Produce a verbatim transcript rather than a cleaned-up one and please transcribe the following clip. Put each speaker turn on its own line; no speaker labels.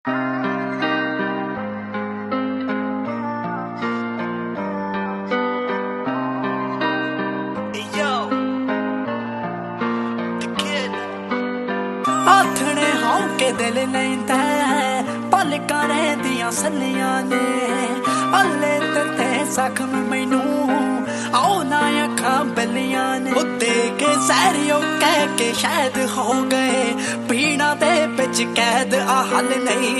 आथने हौके दिल लैंदा पलकां रहिंदियां सल्लियां ने अल्ले ते जख्म मैनू आओ ना अखां बलियां ने उत्ते के सैरियो कह के शायद हो गए पीड़ा दे बिच कैद आ हल नहीं